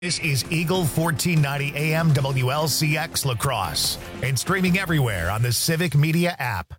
This is Eagle 1490 AM WLCX La Crosse and streaming everywhere on the Civic Media app.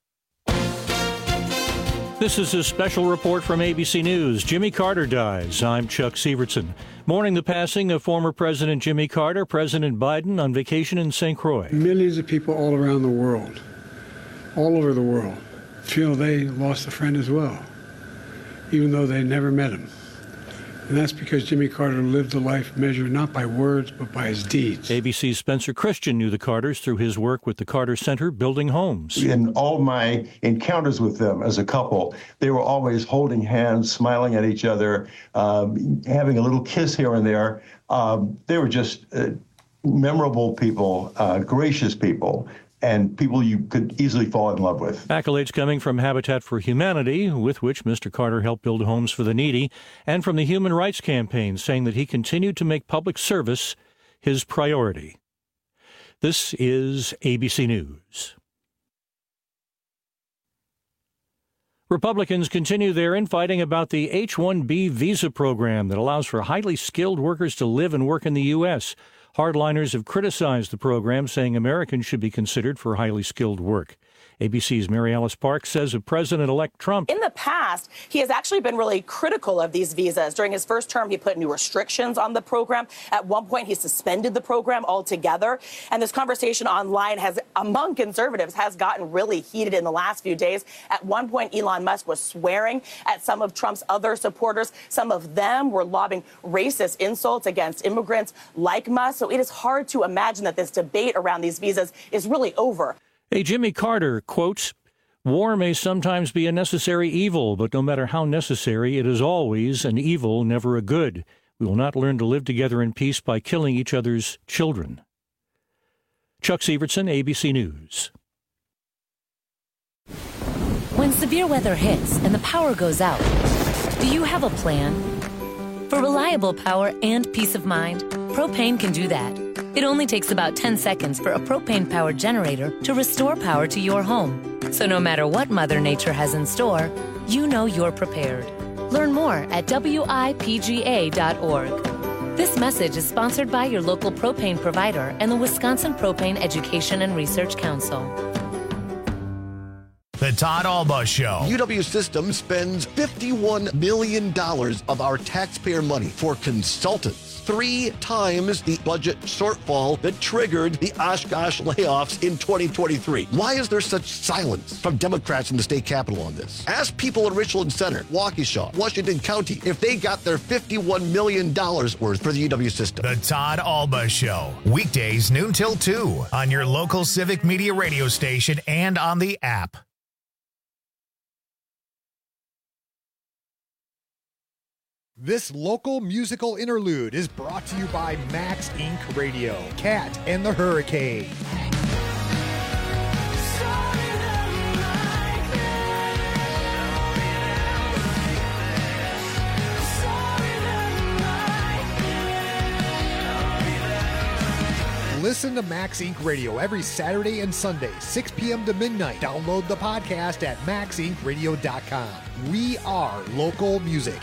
This is a special report from ABC News. Jimmy Carter dies. I'm Chuck Sievertson. Mourning the passing of former President Jimmy Carter, President Biden on vacation in St. Croix. Millions of people all around the world, all over the world, feel they lost a friend as well, even though they never met him. And that's because Jimmy Carter lived a life measured not by words, but by his deeds. ABC's Spencer Christian knew the Carters through his work with the Carter Center building homes. In all my encounters with them as a couple, they were always holding hands, smiling at each other, having a little kiss here and there. They were just memorable people, gracious people, and people you could easily fall in love with. Accolades coming from Habitat for Humanity, with which Mr. Carter helped build homes for the needy, and from the Human Rights Campaign, saying that he continued to make public service his priority. This is ABC News. Republicans continue their infighting about the H-1B visa program that allows for highly skilled workers to live and work in the U.S. Hardliners have criticized the program, saying Americans should be considered for highly skilled work. ABC's Mary Alice Parks says of President-elect Trump, in the past, he has actually been really critical of these visas. During his first term, he put new restrictions on the program. At one point, he suspended the program altogether. And this conversation online among conservatives has gotten really heated in the last few days. At one point, Elon Musk was swearing at some of Trump's other supporters. Some of them were lobbing racist insults against immigrants like Musk. So it is hard to imagine that this debate around these visas is really over. A Jimmy Carter quotes, "War may sometimes be a necessary evil, but no matter how necessary, it is always an evil, never a good. We will not learn to live together in peace by killing each other's children." Chuck Sievertson, ABC News. When severe weather hits and the power goes out, do you have a plan? For reliable power and peace of mind, propane can do that. It only takes about 10 seconds for a propane-powered generator to restore power to your home. So no matter what Mother Nature has in store, you know you're prepared. Learn more at WIPGA.org. This message is sponsored by your local propane provider and the Wisconsin Propane Education and Research Council. The Todd Alba Show. UW Systems spends $51 million of our taxpayer money for consultants. 3 times the budget shortfall that triggered the Oshkosh layoffs in 2023. Why is there such silence from Democrats in the state capitol on this? Ask people in Richland Center, Waukesha, Washington County, if they got their $51 million worth for the UW system. The Todd Alba Show. Weekdays noon till 2 on your local Civic Media radio station and on the app. This local musical interlude is brought to you by Max Inc. Radio, Cat and the Hurricane. Listen to Max Inc. Radio every Saturday and Sunday, 6 p.m. to midnight. Download the podcast at maxincradio.com. We are local music.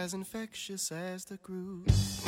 as infectious as the groove.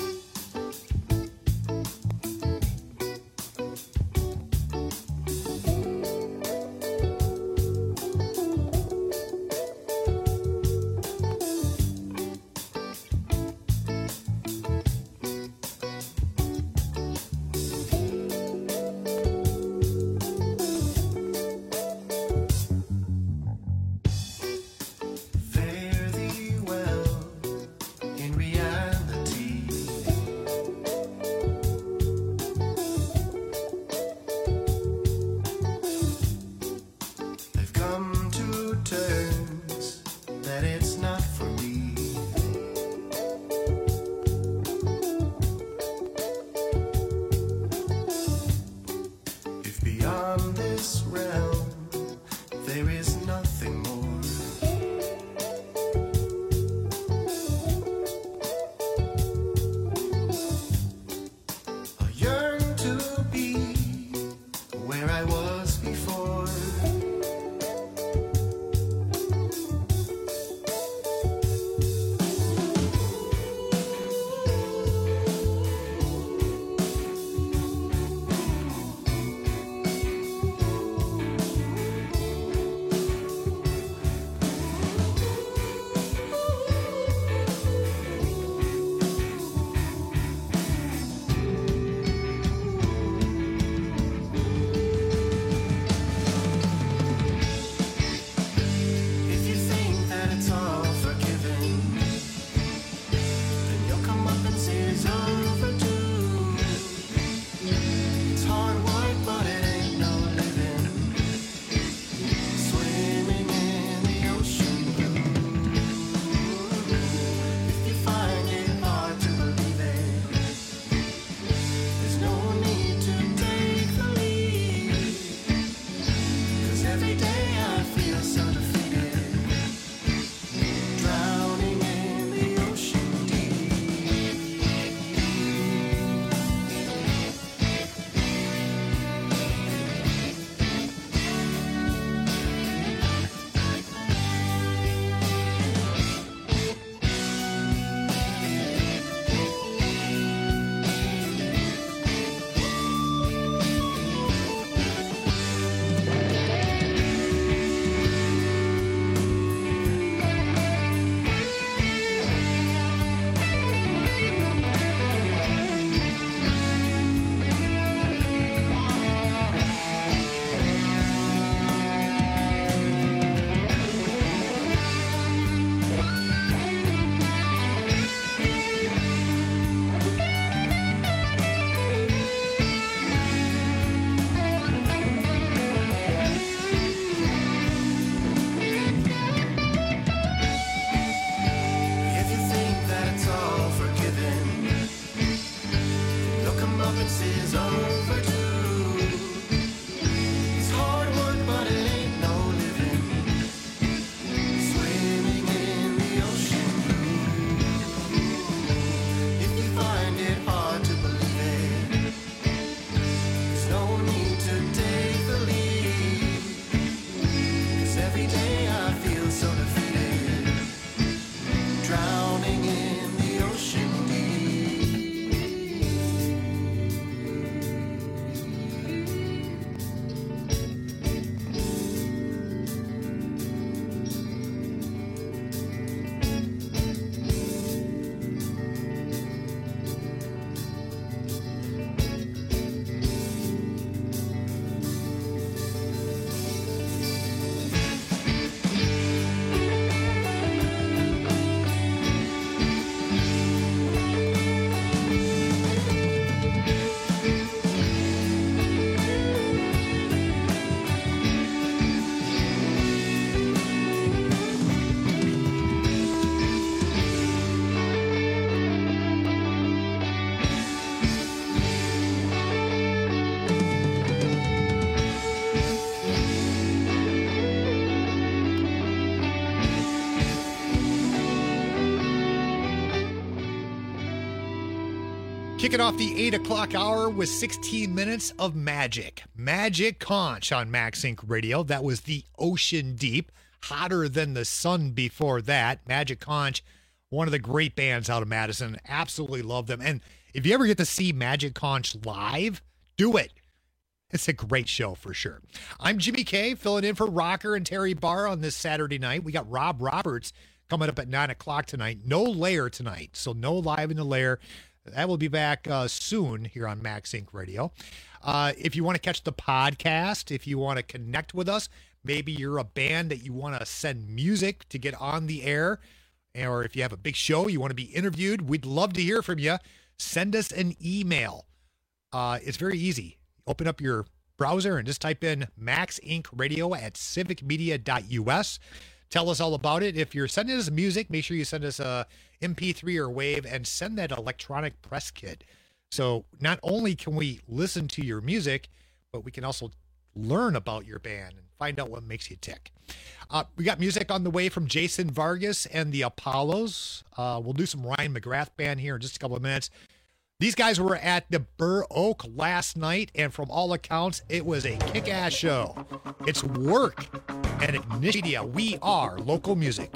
Kicking off the 8 o'clock hour with 16 minutes of Magic. Magic Conch on Max Inc. Radio. That was the Ocean Deep. Hotter than the sun before that. Magic Conch one of the great bands out of Madison. Absolutely love them. And if you ever get to see Magic Conch live, do it. It's a great show for sure. I'm Jimmy K, filling in for Rocker and Terry Barr on this Saturday night. We got Rob Roberts coming up at 9 o'clock tonight. No Lair tonight, so no Live in the Lair. That will be back soon here on Max Inc. Radio. If you want to catch the podcast, if you want to connect with us, maybe you're a band that you want to send music to get on the air, or if you have a big show, you want to be interviewed, we'd love to hear from you. Send us an email. It's very easy. Open up your browser and just type in maxinkradio@civicmedia.us. Tell us all about it. If you're sending us music, make sure you send us a MP3 or WAV and send that electronic press kit. So not only can we listen to your music, but we can also learn about your band and find out what makes you tick. We got music on the way from Jason Vargas and the Apollos. We'll do some Ryan McGrath band here in just a couple of minutes. These guys were at the Burr Oak last night, and from all accounts, it was a kick-ass show. It's Work and Ignition. We are local music.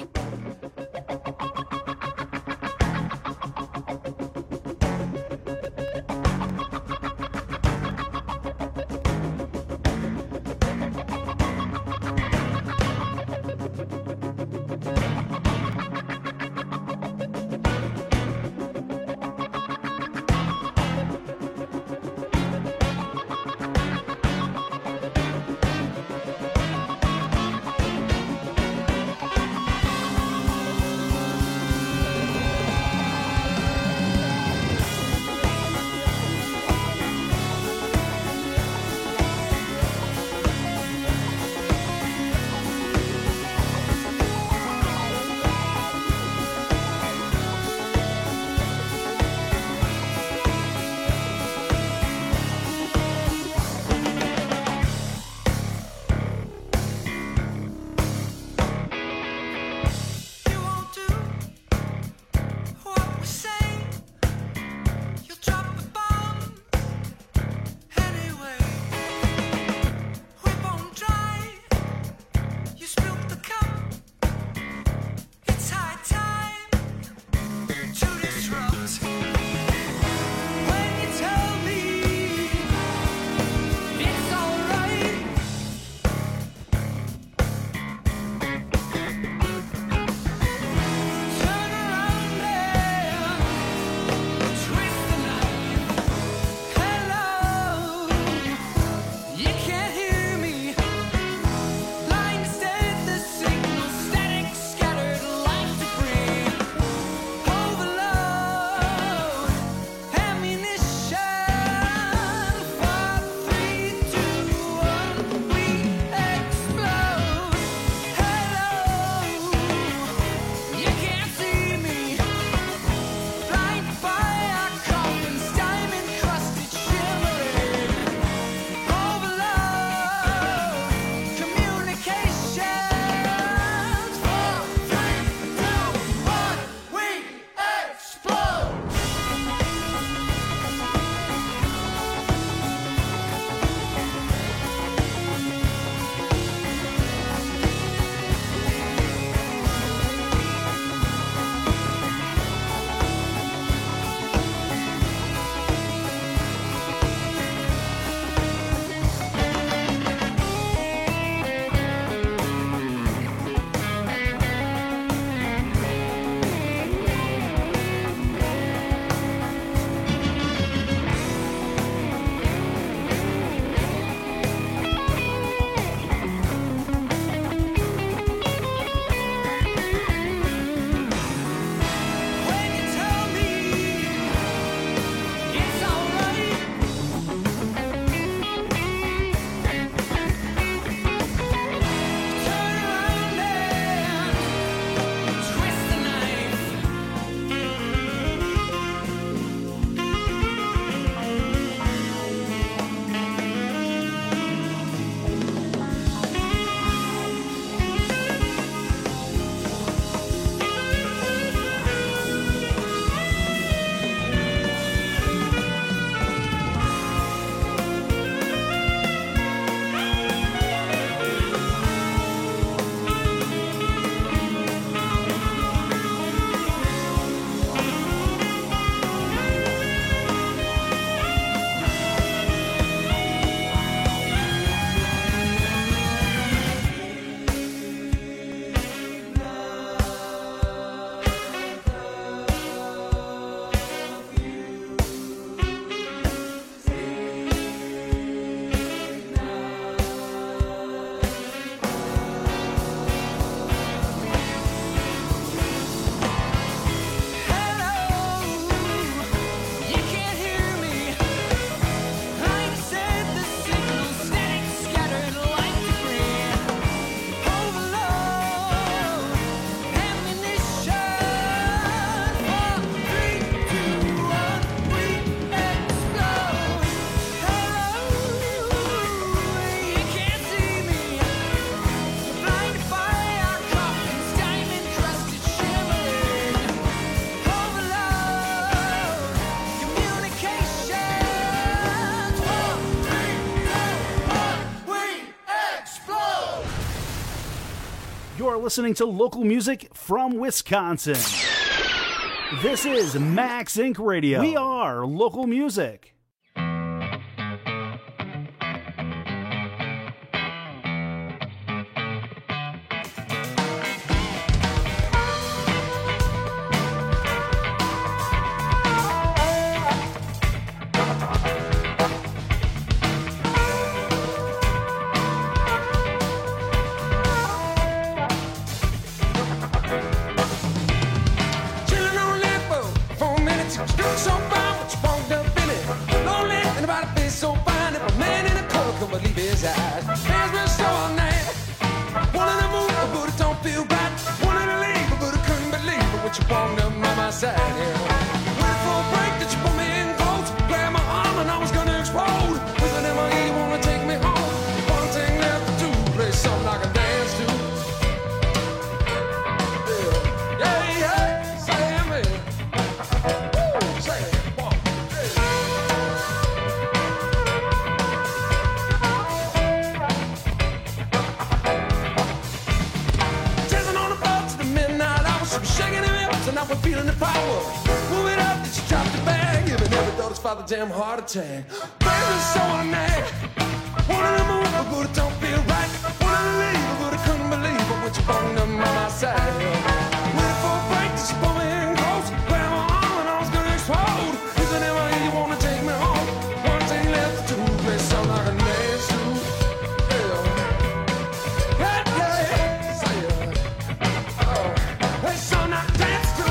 listening to local music from Wisconsin. This is Max Inc. Radio. We are local music. Damn heart attack. Baby, so I nag. Wanted to move, but it don't feel right. Wanted to leave, but I couldn't believe it. With you on them by my side. Waiting for a break, just pull me in close. Grab my arm and I was gonna explode. Is it ever you wanna take me home? One thing left to do, play something like a dance to. Yeah, yeah, say it. Oh, play something like a dance to.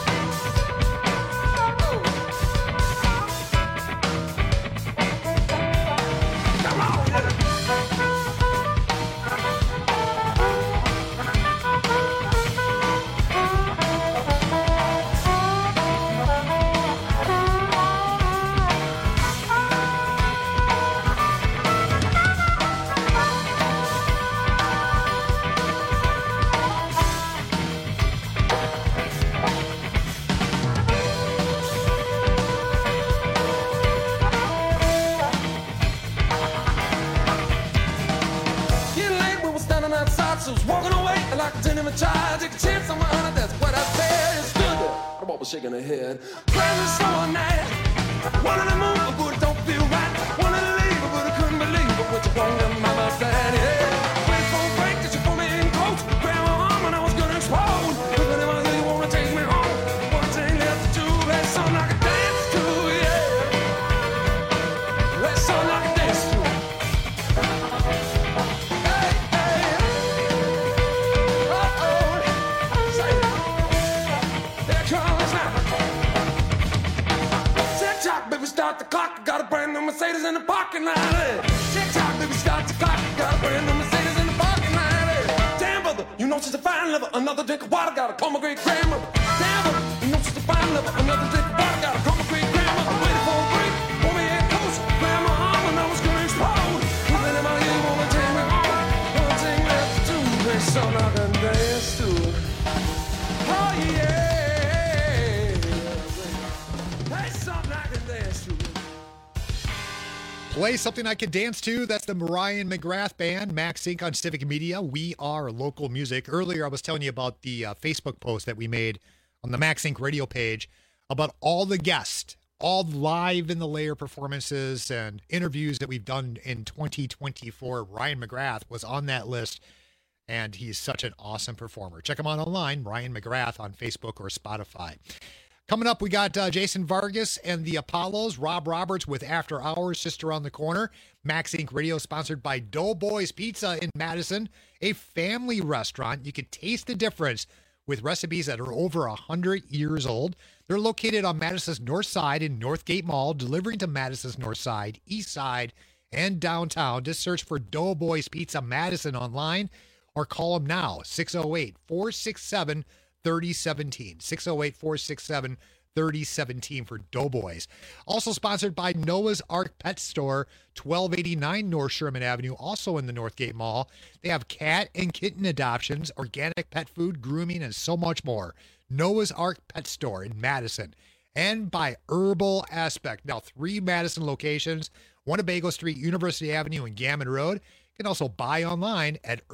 Shaking her head. Crazy so night. Wanted to move, but it don't feel right. Wanted to leave, but I couldn't believe it. What you want them by my side, yeah. Wait for a break, did you pull me in close? Grab my arm and I was gonna explode. If anybody you wanna take me home, one thing left to do. Let's something like a dance to, yeah. Let's something like a dance to. Hey, hey. Uh-oh. Say it. There comes now. Tick-tock, baby, start the clock. Got a brand new Mercedes in the parking lot. Tick-tock, baby, start the clock. Got a brand new Mercedes in the parking lot. Damn, brother, you know she's a fine lover. Another drink of water, gotta call my great grandmother. Damn, brother, you know she's a fine lover. Another drink of water, gotta call my great grandmother. Waiting for a break, pull me in close. Grab my arm and I was gonna explode. If anybody you wanna take me home, one thing left to do. There's something I can dance to. Oh, yeah. Play something I can dance to. That's the Mariah McGrath Band, Max Inc. on Civic Media. We are local music. Earlier, I was telling you about the Facebook post that we made on the Max Inc. radio page about all the guests, all live in the layer performances and interviews that we've done in 2024. Ryan McGrath was on that list, and he's such an awesome performer. Check him out online, Ryan McGrath on Facebook or Spotify. Coming up, we got Jason Vargas and the Apollos, Rob Roberts with After Hours just around the corner. Max Inc. Radio sponsored by Doughboys Pizza in Madison, a family restaurant. You can taste the difference with recipes that are over 100 years old. They're located on Madison's north side in Northgate Mall, delivering to Madison's north side, east side, and downtown. Just search for Doughboys Pizza Madison online or call them now, 608-467-3017. 608-467-3017 for Doughboys. Also sponsored by Noah's Ark Pet Store, 1289 North Sherman Avenue, also in the Northgate Mall. They have cat and kitten adoptions, organic pet food, grooming, and so much more. Noah's Ark Pet Store in Madison. And by Herbal Aspect. Now, 3 Madison locations, one at Bagel Street, University Avenue, and Gammon Road. You can also buy online at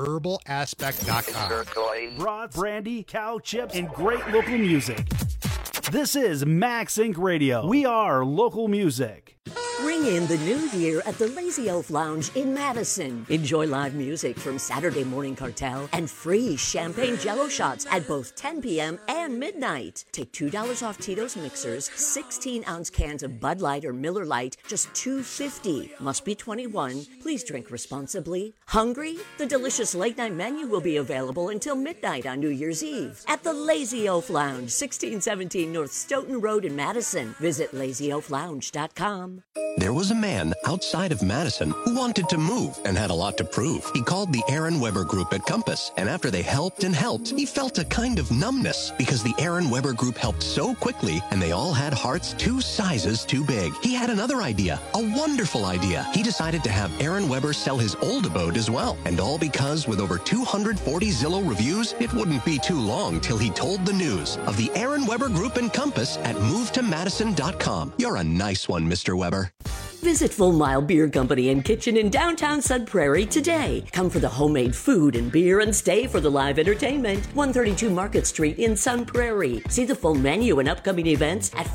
herbalaspect.com. Brats, brandy, cow chips, and great local music. This is Max Inc. Radio. We are local music. Ring in the new year at the Lazy Elf Lounge in Madison. Enjoy live music from Saturday Morning Cartel and free champagne jello shots at both 10 p.m. and midnight. Take $2 off Tito's mixers, 16-ounce cans of Bud Light or Miller Lite, just $2.50. Must be 21. Please drink responsibly. Hungry? The delicious late-night menu will be available until midnight on New Year's Eve at the Lazy Elf Lounge, 1617 North Stoughton Road in Madison. Visit LazyElfLounge.com. There was a man outside of Madison who wanted to move and had a lot to prove. He called the Aaron Weber Group at Compass, and after they helped and helped, he felt a kind of numbness because the Aaron Weber Group helped so quickly, and they all had hearts 2 sizes too big. He had another idea, a wonderful idea. He decided to have Aaron Weber sell his old abode as well, and all because with over 240 Zillow reviews, it wouldn't be too long till he told the news of the Aaron Weber Group and Compass at MoveToMadison.com. You're a nice one, Mr. Weber. Visit Full Mile Beer Company and Kitchen in downtown Sun Prairie today. Come for the homemade food and beer and stay for the live entertainment. 132 Market Street in Sun Prairie. See the full menu and upcoming events at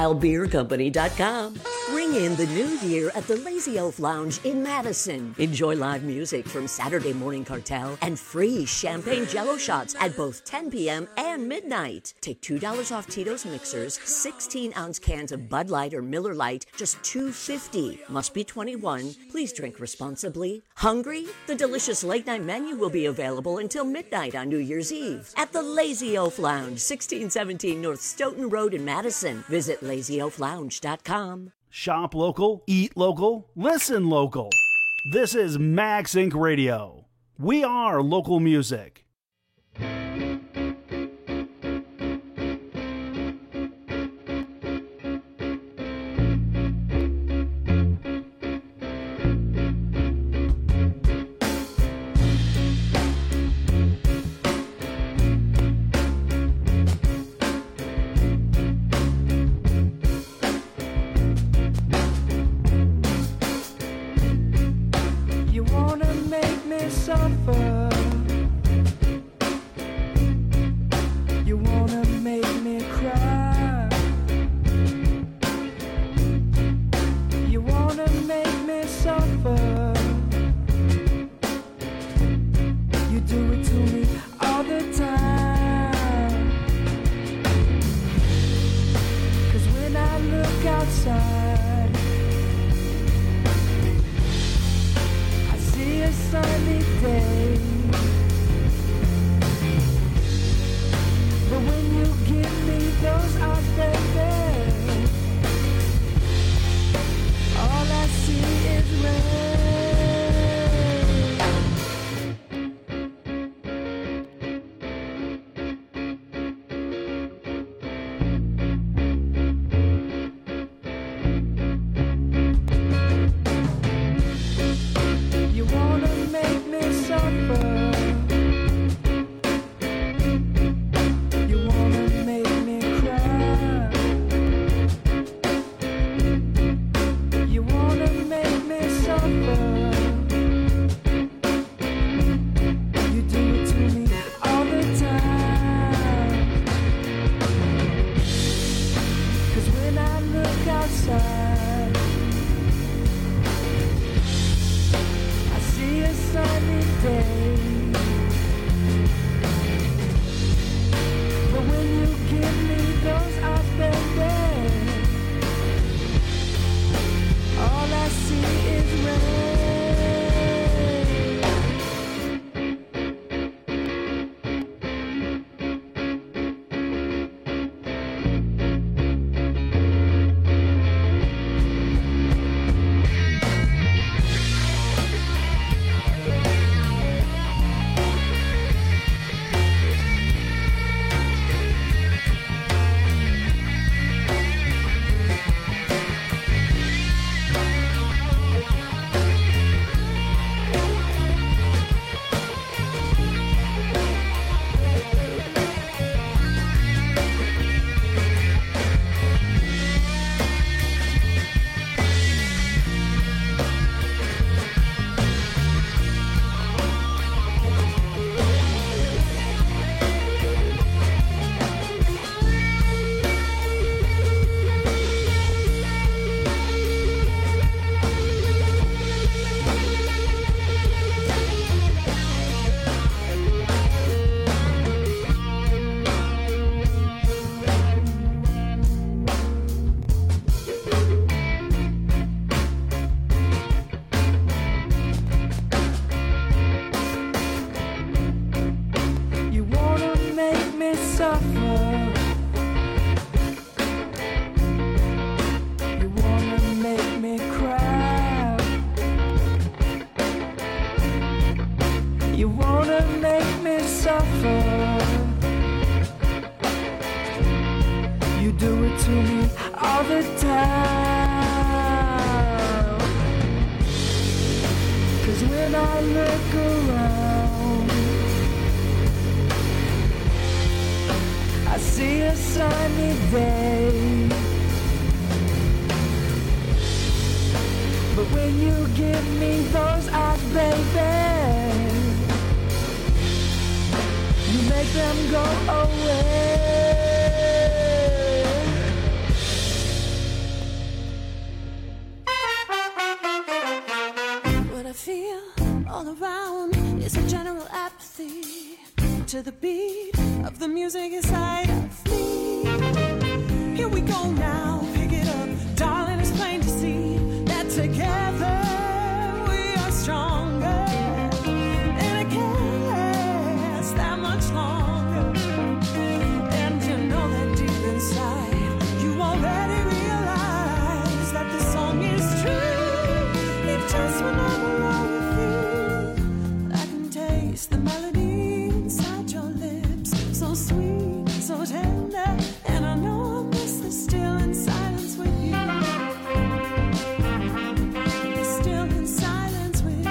FullMileBeerCompany.com. Ring in the new year at the Lazy Elf Lounge in Madison. Enjoy live music from Saturday Morning Cartel and free champagne jello shots at both 10 p.m. and midnight. Take $2 off Tito's mixers, 16-ounce cans of Bud Light or Miller Lite, just $2.50. Must be 21. Please drink responsibly. Hungry? The delicious late-night menu will be available until midnight on New Year's Eve at the Lazy Elf Lounge, 1617 North Stoughton Road in Madison. Visit LazyElfLounge.com. Shop local, eat local, listen local. This is Max Inc. Radio. We are local music. all the time. 'Cause when I look around, I see a sunny day. But when you give me those eyes, baby, you make them go away. What I feel all around is a general apathy to the beat of the music inside of me. Here we go now, pick it up, darling, it's plain to see that together we are stronger, and it can't last that much longer. And you know that deep inside, you already realize that the song is true. If just when I'm alone with you, I can taste the melody inside your lips, so sweet, so tender, and I know I'll miss the still in silence with you. Still in silence with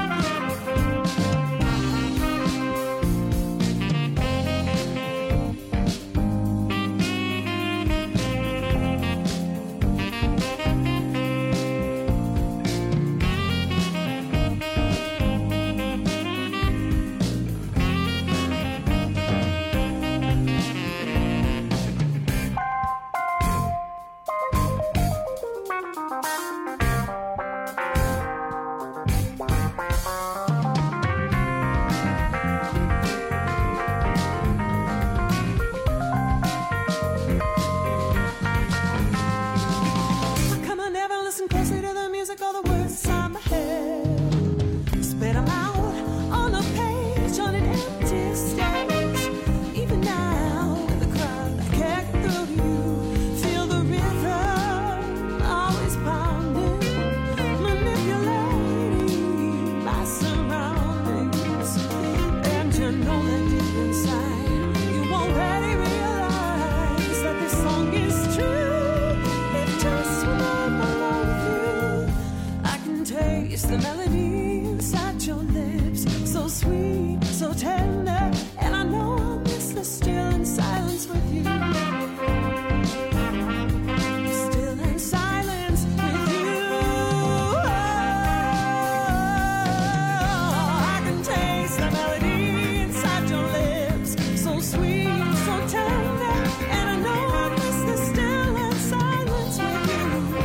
come on, never listen closely to the music or the words inside my head. Spit them out on a page on an empty stage. Even now in the crowd, I can't get through to you. Feel the rhythm always pounding, manipulating my surroundings. And you know that deep inside, you already realize that this song is true. If just when I'm alone with you, I can taste the melody inside your lips, so sweet, so tender, and I know I'll miss the still in silence with you. Still in silence with you. I can taste the melody inside your lips, so sweet, so tender, and I know I'll miss the still in silence with you.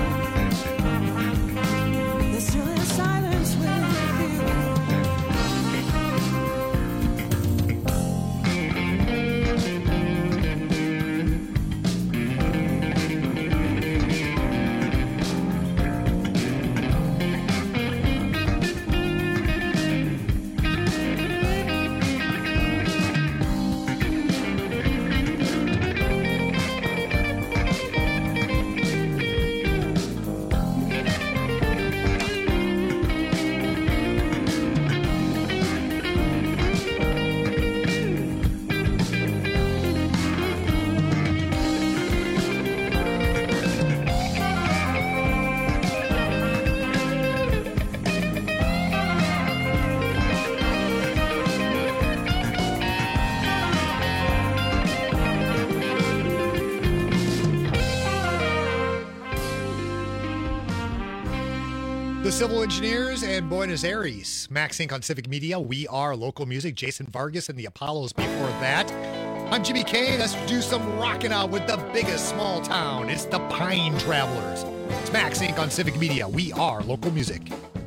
The still in silence with you. The Civil Engineers and Buenos Aires. Max Inc. on Civic Media. We are local music. Jason Vargas and the Apollos before that. I'm Jimmy K. Let's do some rocking out with the biggest small town. It's the Pine Travelers. It's Max Inc. on Civic Media. We are local music.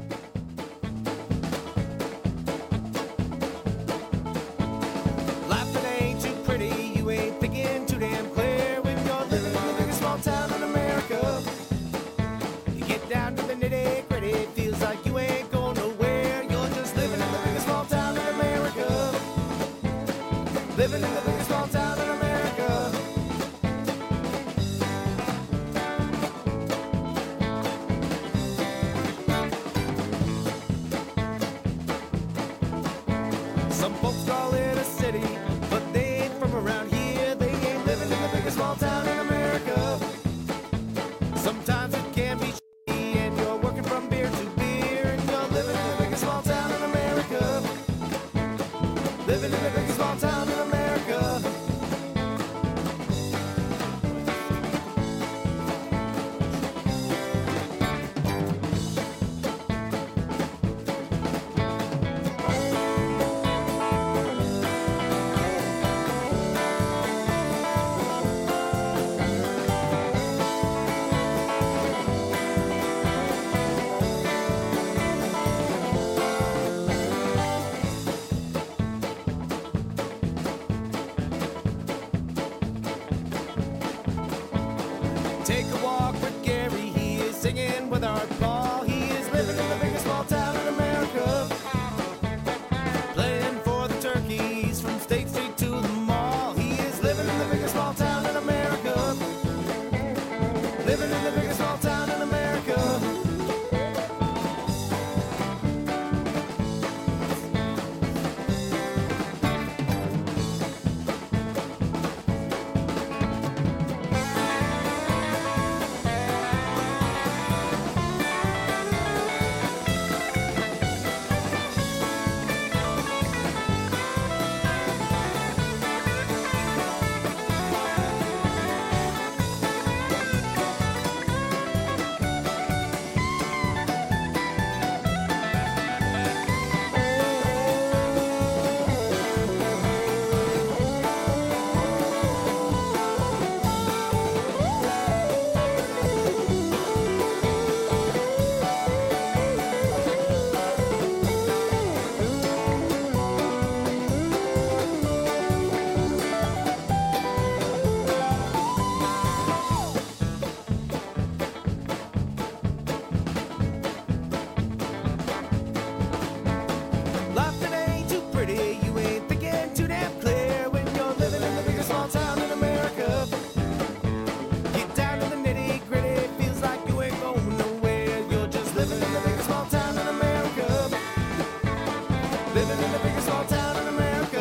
Life that ain't too pretty, you ain't thinking too damn clear when you're living in the biggest small town in America. You get down to the nitty gritty, it feels like you ain't going nowhere. You're just living in the biggest small town in America. Living in the biggest small town in America. Sometimes it can be shitty and you're working from beer to beer and you're living in the biggest small town in America. Living in the biggest small town in America. Take a walk with Gary, he is singing with Art Ball. He is living in the biggest small town in America. Playing for the Turkeys from State Street to the mall. He is living in the biggest small town in America. Living in the biggest small town in America. Life that ain't too pretty, you ain't thinking too damn clear when you're living in the biggest small town in America. Get down to the nitty gritty, feels like you ain't going nowhere. You're just living in the biggest small town in America. Living in the biggest small town in America.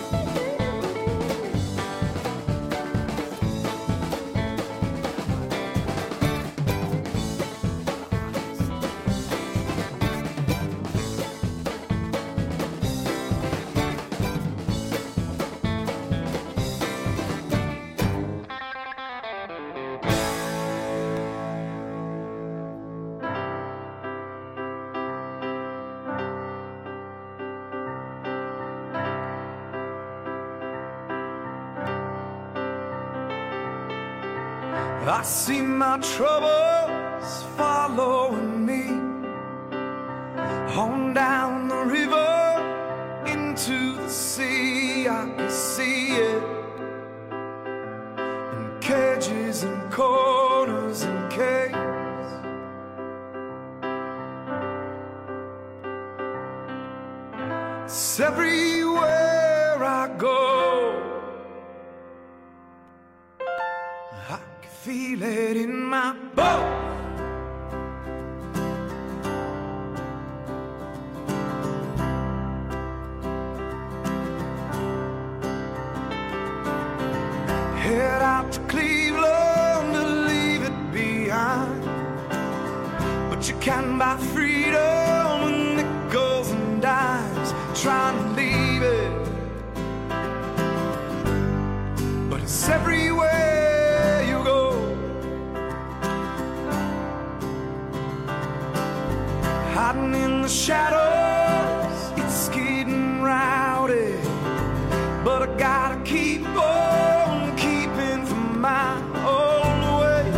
I see my troubles following me on down the river into the sea. I can see it in cages and corners and caves. It's everywhere I go. I can feel it in my bones. Head out to Cleveland to leave it behind, but you can buy freedom with nickels and dimes. Trying to leave it, but it's everywhere you go. Hiding in the shadows, it's getting rowdy, but I gotta keep on keeping from my own way,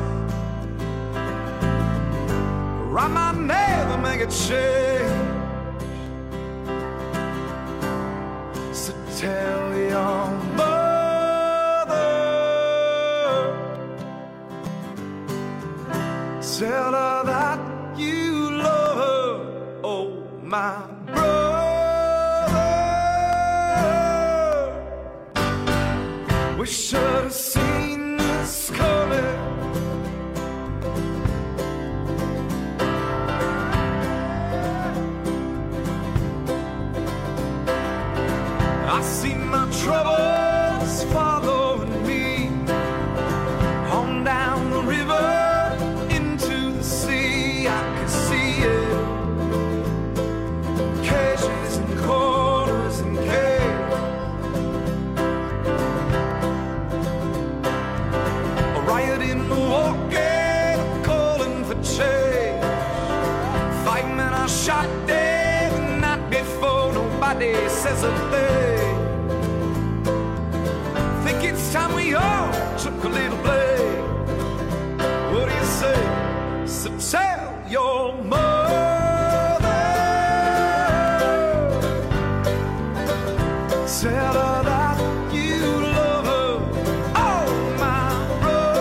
or I might never make a change. So tell your mother, tell her that you love her. Oh, my brother, we should have seen this coming. I see my troubles following me on down the river shot dead the night before, nobody says a thing. Think it's time we all took a little blame. What do you say? So tell your mother, tell her that you love her. Oh, my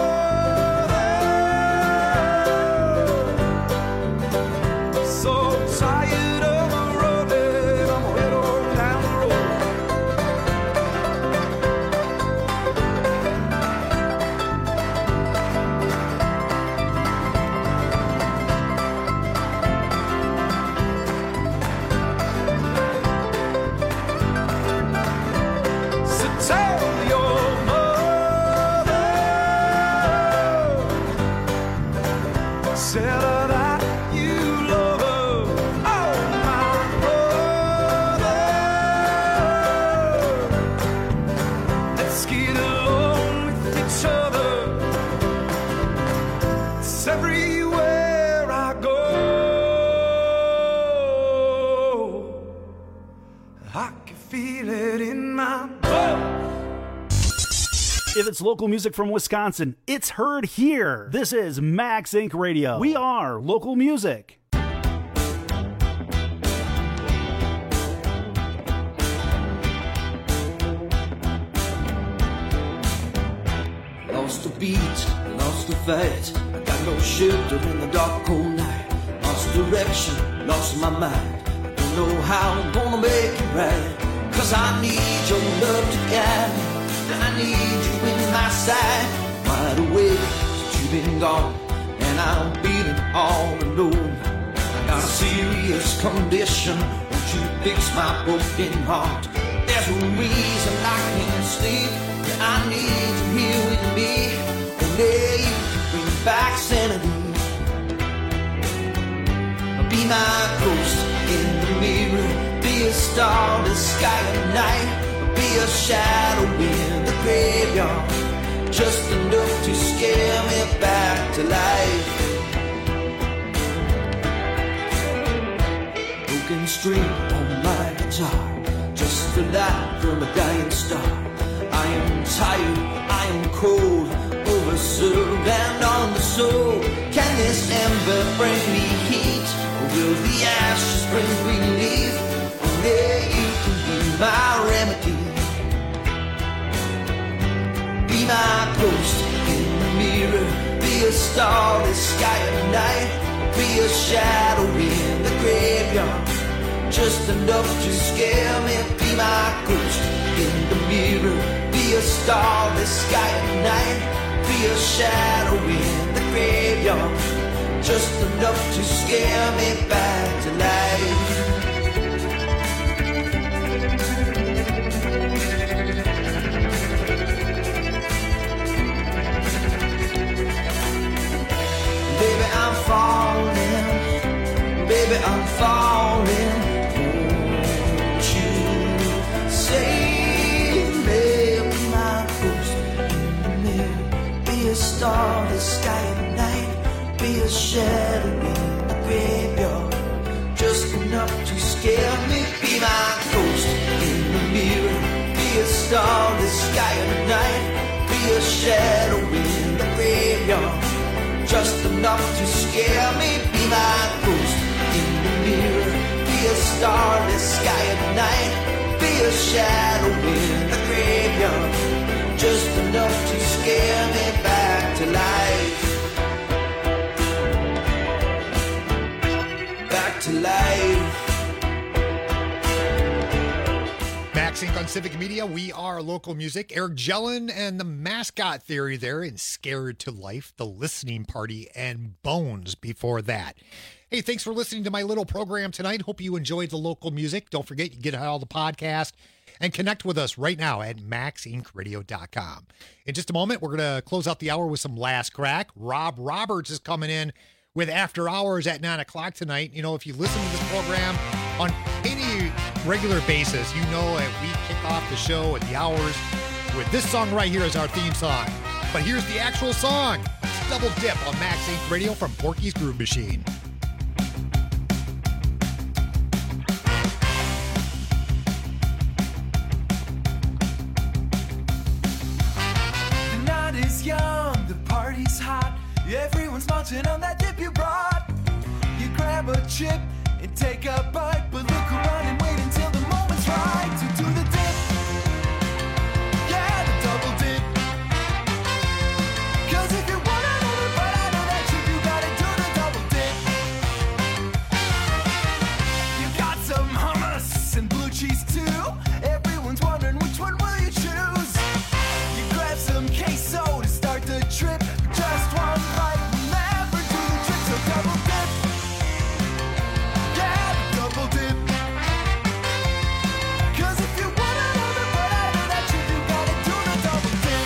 brother, so tired of running, I'm headed on down the road. Tell your mother, tell her that you love her. Oh, my brother, let's get along with each other. It's everywhere I go, I can feel it in my blood. If it's local music from Wisconsin, it's heard here. This is Max Inc. Radio. We are local music. Lost the beat, lost the fight. I got no shelter in the dark cold night. Lost direction, lost my mind. I don't know how I'm gonna make it right. Cause I need your love to guide me. I need you in my side. Wide awake since you've been gone, and I'm feeling all alone. I got a serious condition. Won't you fix my broken heart? There's a reason I can't sleep. Yeah, I need you here with me. Only you can bring back sanity. Be my ghost in the mirror. Be a star in the sky at night. Be a shadow in the graveyard, just enough to scare me back to life. Broken string on my guitar, just the light from a dying star. I am tired, I am cold, overserved and on the soul. Can this ember bring me heat, or will the ashes bring relief? Only you can be my remedy. Be my ghost in the mirror. Be a star in the sky at night. Be a shadow in the graveyard, just enough to scare me. Be my ghost in the mirror. Be a star in the sky at night. Be a shadow in the graveyard, just enough to scare me back to life. Baby, I'm falling. Baby, I'm falling. Won't you save me? Be my ghost in the mirror. Be a star in the sky at night. Be a shadow in the graveyard, just enough to scare me. Be my ghost in the mirror. Be a star in the sky at night. Be a shadow in the graveyard, just enough to scare me. Be my ghost in the mirror. Be a star in the sky at night. Be a shadow in the graveyard, just enough to scare me back to life. Back to life. Max Inc. on Civic Media. We are local music. Eric Jellin and the Mascot Theory there in Scared to Life, The Listening Party, and Bones before that. Hey, thanks for listening to my little program tonight. Hope you enjoyed the local music. Don't forget, you get all the podcast and connect with us right now at maxincradio.com. In just a moment, we're going to close out the hour with some Last Crack. Rob Roberts is coming in with After Hours at 9 o'clock tonight. You know, if you listen to this program on any regular basis, you know that we kick off the show at the hours with this song right here as our theme song. But here's the actual song. It's Double Dip on Max Inc. Radio from Porky's Groove Machine. everyone's munching on that dip you brought. You grab a chip and take a bite, but look around and wait until the moment's right to do the dip. Yeah, the double dip. 'Cause if you want another bite out of that chip, you gotta do the double dip. You got some hummus and blue cheese too. Everyone's wondering which one will you choose. You grab some queso to start the trip. Just one bite will never do the trick, so double dip. Yeah, double dip. 'Cause if you want another bite out of that chip, you gotta do the double dip.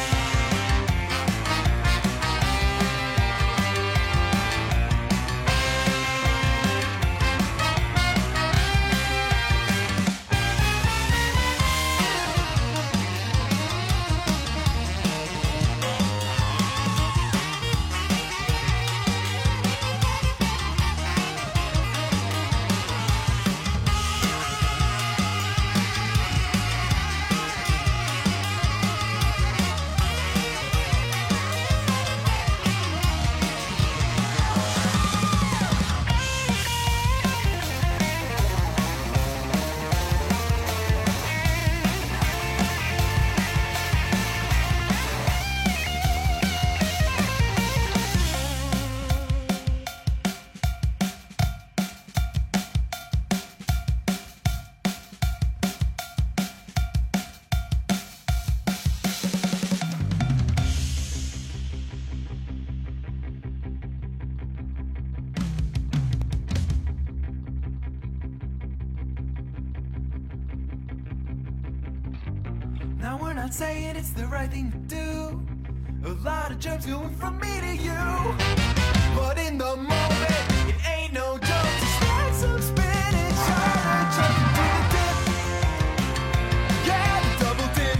Now we're not saying it's the right thing to do. A lot of germs going from me to you. But in the moment, it ain't no joke to stack some spinach on a jump and do the dip. Yeah, the double dip.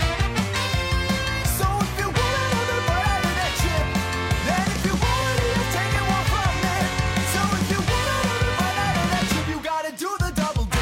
So if you want another bite out of that chip, then if you want it, you're taking one from it. So if you want another bite out of that chip, you gotta do the double dip.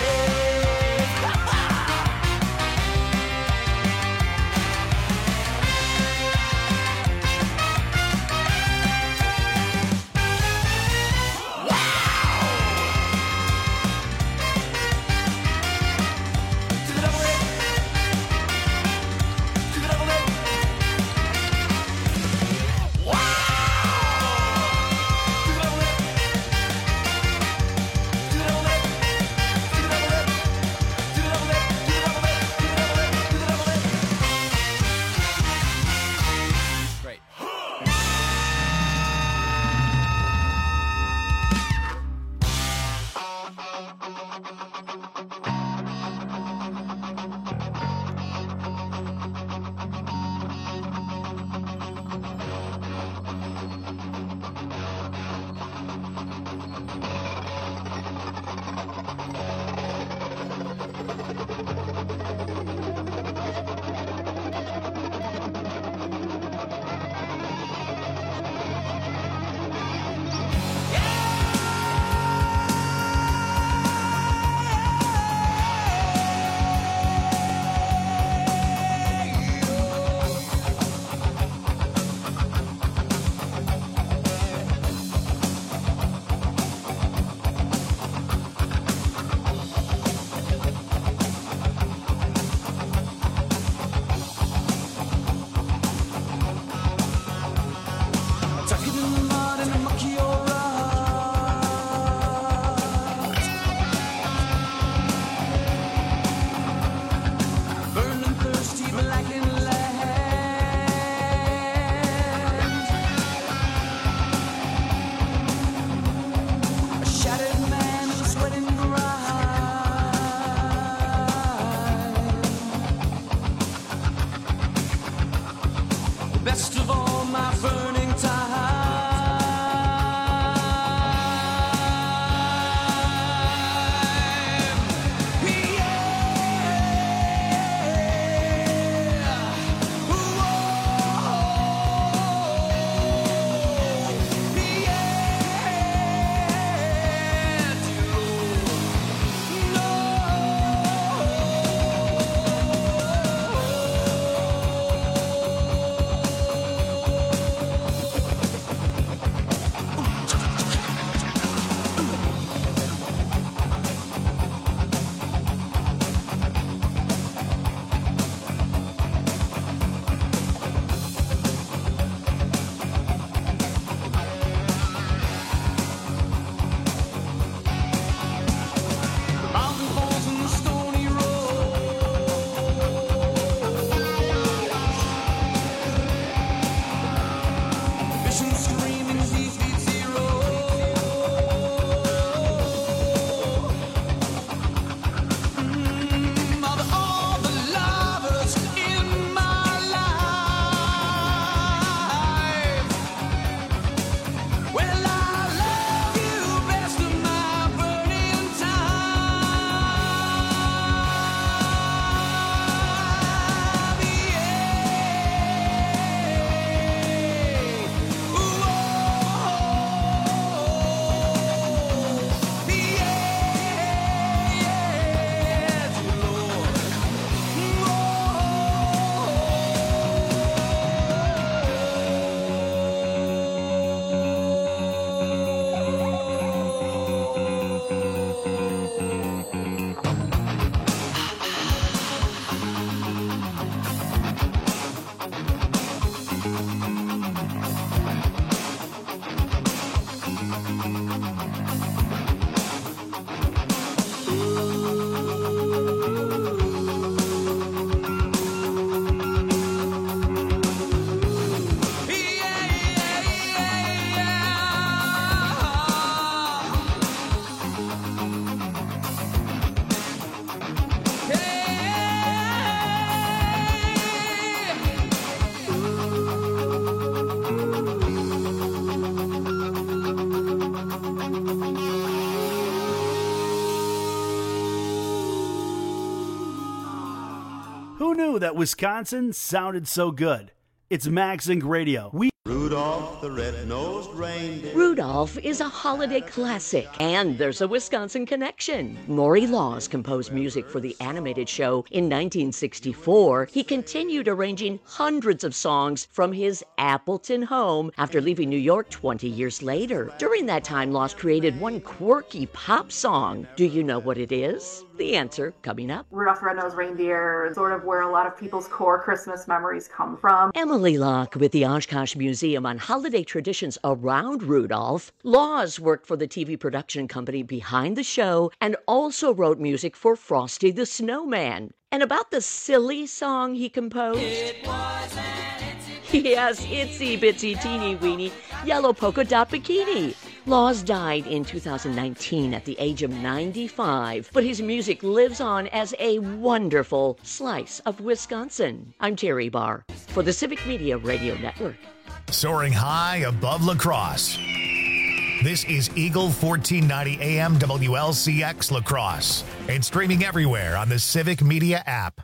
Who knew that Wisconsin sounded so good? It's Max Inc. Radio. Rudolph the red-nosed reindeer. Rudolph is a holiday classic, and there's a Wisconsin connection. Maury Laws composed music for the animated show in 1964. He continued arranging hundreds of songs from his Appleton home after leaving New York 20 years later. During that time, Laws created one quirky pop song. Do you know what it is? The answer coming up. Rudolph the Red-Nosed Reindeer is sort of where a lot of people's core Christmas memories come from. Emily Locke with the Oshkosh Museum on holiday traditions around Rudolph. Laws worked for the TV production company behind the show and also wrote music for Frosty the Snowman. And about the silly song he composed? It was an Yes, itsy bitsy teeny weeny yellow polka dot bikini. Laws died in 2019 at the age of 95, but his music lives on as a wonderful slice of Wisconsin. I'm Terry Barr for the Civic Media Radio Network. Soaring high above La Crosse. This is Eagle 1490 AM WLCX La Crosse and streaming everywhere on the Civic Media app.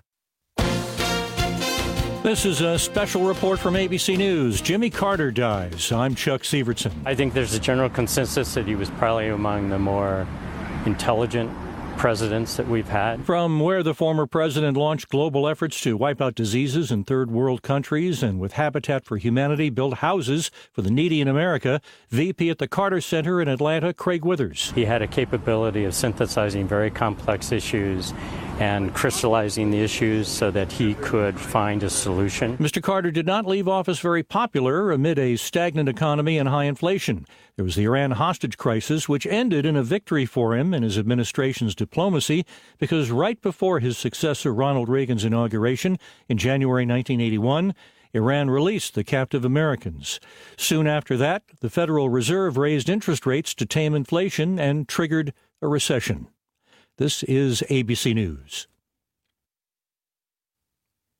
This is a special report from ABC News. Jimmy Carter dies. I'm Chuck Sievertson. I think there's a general consensus that he was probably among the more intelligent presidents that we've had. From where the former president launched global efforts to wipe out diseases in third world countries and with Habitat for Humanity build houses for the needy in America, VP at the Carter Center in Atlanta, Craig Withers. He had a capability of synthesizing very complex issues and crystallizing the issues so that he could find a solution. Mr. Carter did not leave office very popular amid a stagnant economy and high inflation. There was the Iran hostage crisis, which ended in a victory for him and his administration's diplomacy, because right before his successor Ronald Reagan's inauguration in January 1981, Iran released the captive Americans. Soon after that, the Federal Reserve raised interest rates to tame inflation and triggered a recession. This is ABC News.